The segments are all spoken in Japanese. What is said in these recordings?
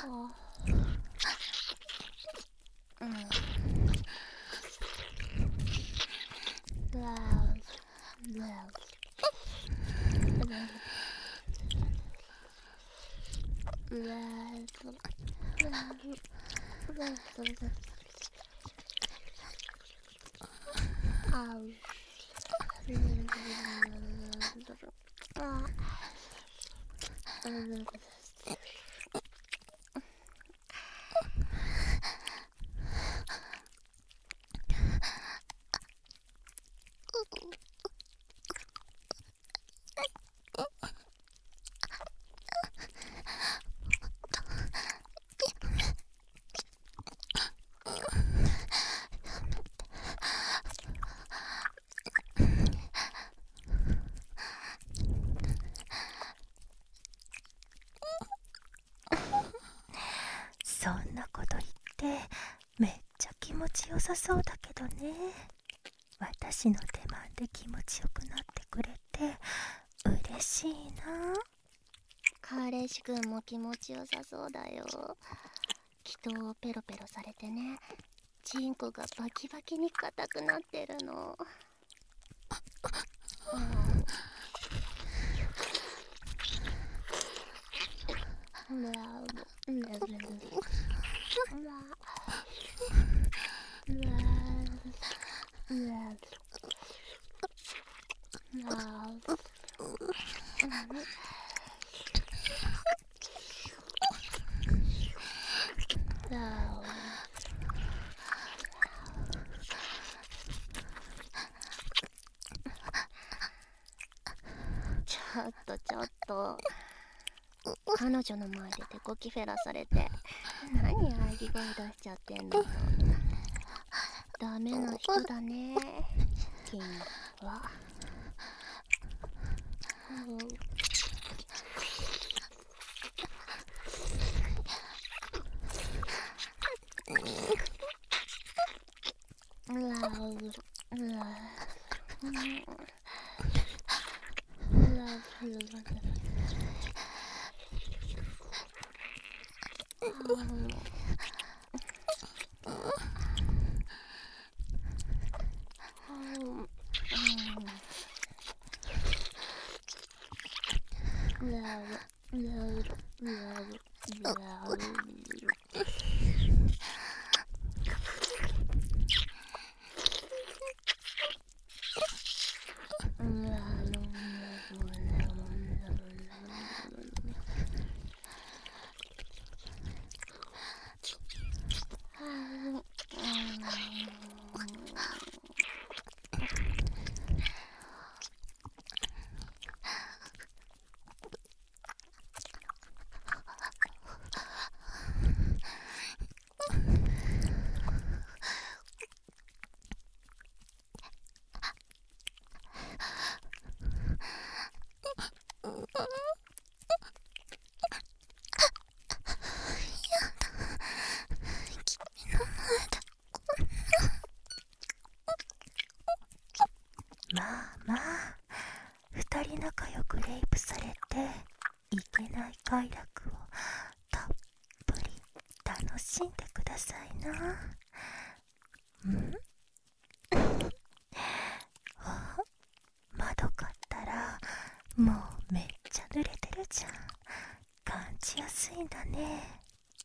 そんなこと言ってめっちゃ気持ちよさそうだけどね。私の手間で気持ちよくなってくれて嬉しいな。 彼氏くんも気持ちよさそうだよ。人をペロペロされてね、チンコがバキバキに硬くなってるの。ちょっと彼女の前で手こきフェラされて何喘ぎ声出しちゃってんのよ。ダメな人だね君は。 まあまあ、二人仲良くレイプされていけない快楽をたっぷり楽しんでくださいな。窓買ったらもうめっちゃ濡れてるじゃん。感じやすいんだね。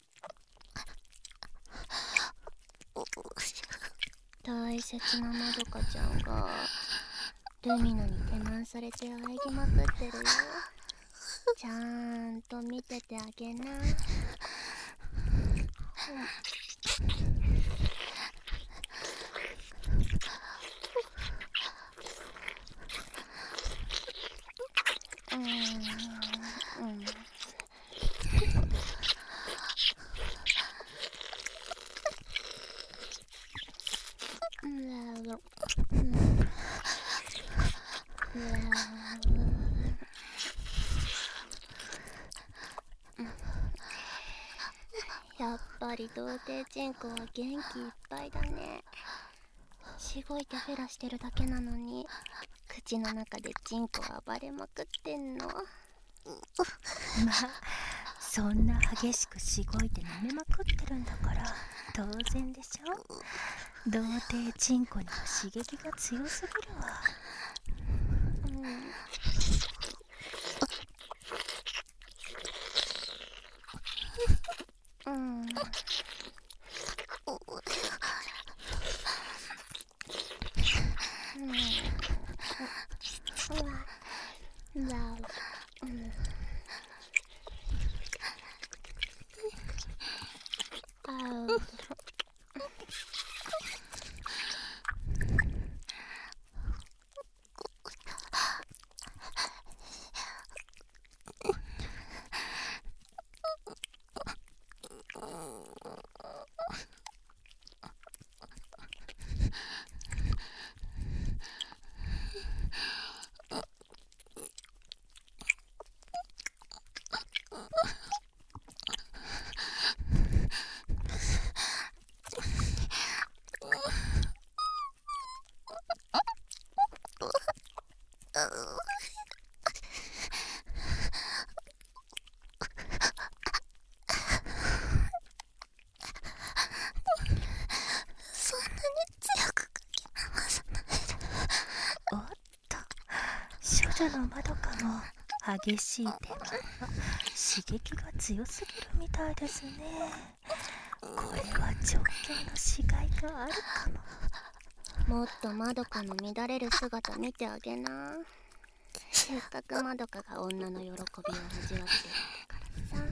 大切なまどかちゃんがルミナに手満されて喘ぎまくってるよ。ちゃんと見ててあげな。やっぱり童貞チンコは元気いっぱいだね。しごいてフェラしてるだけなのに口の中でチンコ暴れまくってんの。 まあそそんな激しくしごいて舐めまくってるんだから当然でしょ。童貞チンコには刺激が強すぎるわ。おっと、処女のまどかも激しい手間は刺激が強すぎるみたいですね。これは直系の死骸があるかも。 もっとまどかの乱れる姿見てあげな。せっかくまどかが女の喜びを味わってるんだからさ。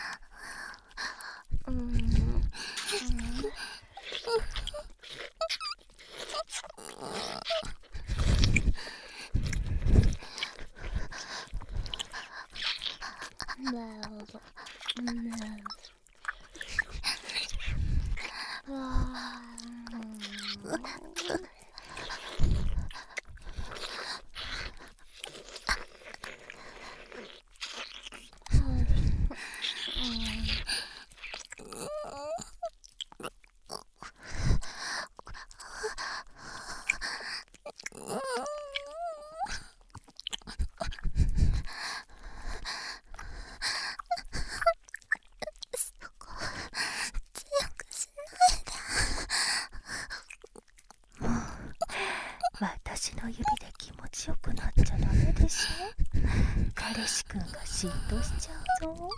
私の指で気持ちよくなっちゃダメでしょ。彼氏くんが嫉妬しちゃうぞ。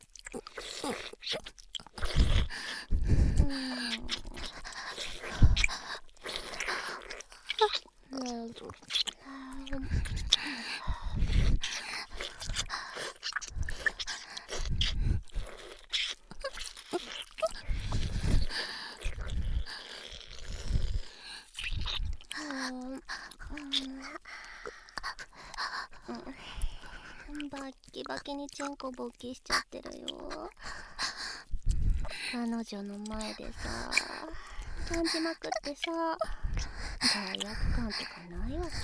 バッキバキにチンコ勃起しちゃってるよ。彼女の前でさ、感じまくってさ、罪悪感とかないわけ？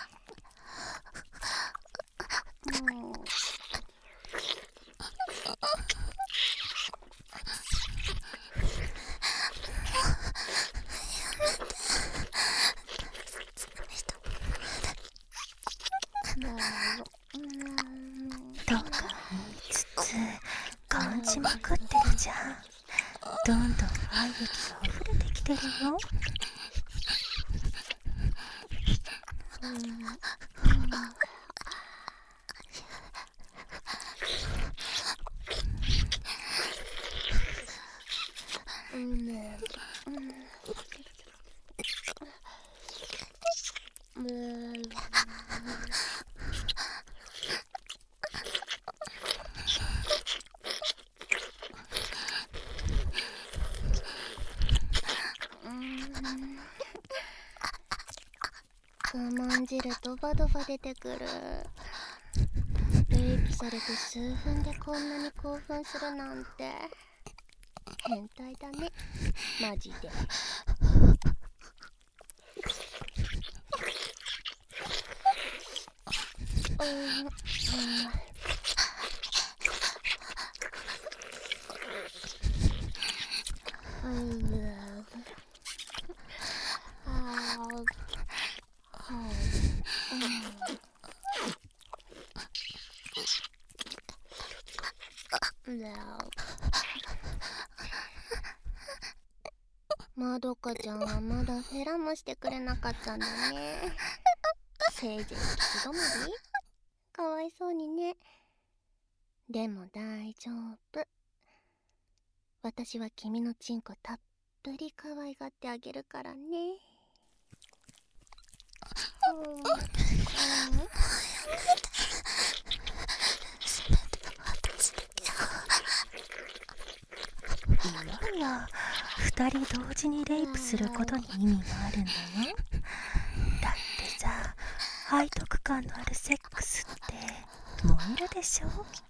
とか言いつつ感じまくってるじゃん。どんどん愛液が溢れてきてるよ。 我慢汁ドバドバ出てくる。レイプされて数分でこんなに興奮するなんて変態だね、マジで。 まどかちゃんはまだフェラもしてくれなかったんだね。せいぜい行き止まり？かわいそうにね。でも大丈夫。私は君のチンコたっぷり可愛がってあげるからね。 いや、二人同時にレイプすることに意味があるんだよ。だってさ、背徳感のあるセックスって燃えるでしょ。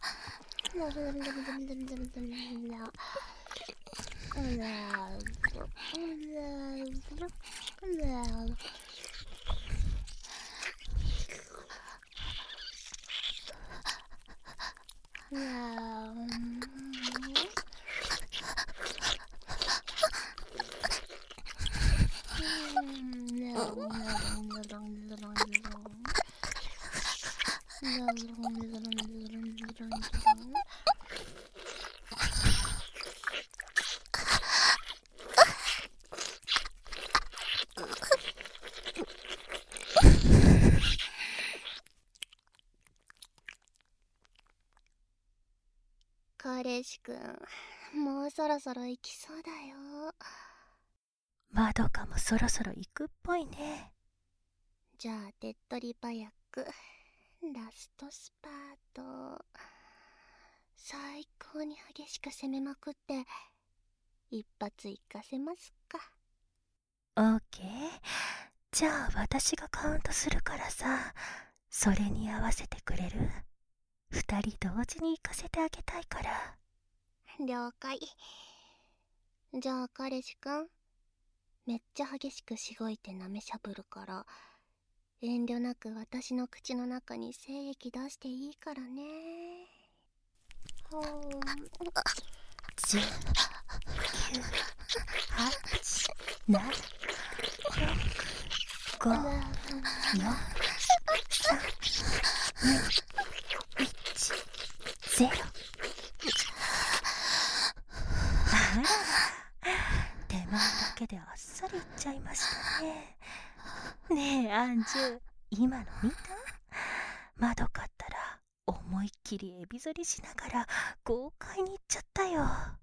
彼氏くん、もうそろそろ行きそうだよ。 まどかもそろそろ行くっぽいね。 じゃあ手っ取り早くラストスパート、最高に激しく攻めまくって一発いかせますか。 オーケー。じゃあ私がカウントするからさ、それに合わせてくれる？二人同時に行かせてあげたいから。 了解。じゃあ彼氏くん、めっちゃ激しくしごいて舐めしゃぶるから、遠慮なく私の口の中に精液出していいからね。 10、9、8、7、6、5、4、3、2、1、0。あら、手間だけであっさりいっちゃいましたね。ねえアンジュ、今の見た？まどかったら思いっきりエビ反りしながら豪快にいっちゃったよ。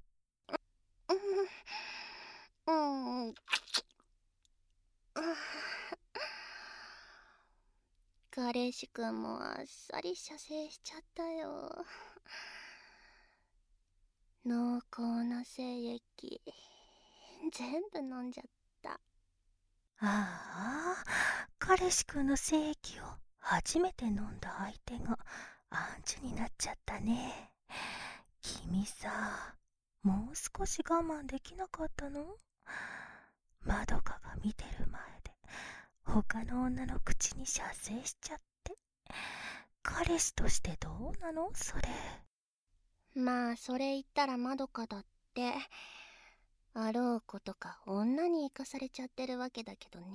彼氏くんもあっさり射精しちゃったよ。濃厚な精液全部飲んじゃった。 ああ、彼氏くんの精液を初めて飲んだ相手がアンジュになっちゃったね。君さ、もう少し我慢できなかったの？まどかが見てる前で他の女の口に射精しちゃって。彼氏としてどうなのそれ？ まあそれ言ったらまどかだってあろうことか女に生かされちゃってるわけだけどね。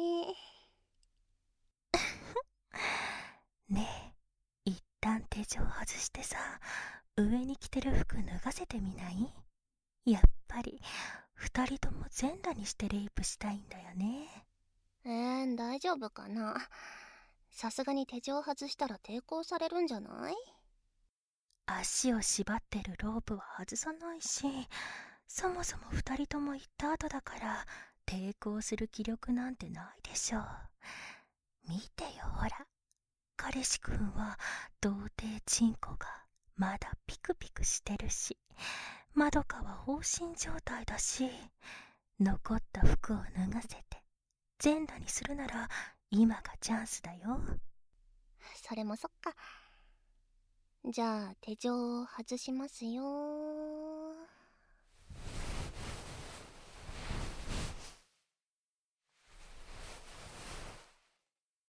ねえ、一旦手錠外してさ、上に着てる服脱がせてみない？やっぱり二人とも全裸にしてレイプしたいんだよね。 大丈夫かな。さすがに手錠外したら抵抗されるんじゃない？ 足を縛ってるロープは外さないし、そもそも二人とも行った後だから抵抗する気力なんてないでしょう。見てよほら、彼氏くんは童貞チンコがまだピクピクしてるし、まどかは放心状態だし、残った服を脱がせて全裸にするなら今がチャンスだよ。 それもそっか。じゃあ手錠を外しますよ。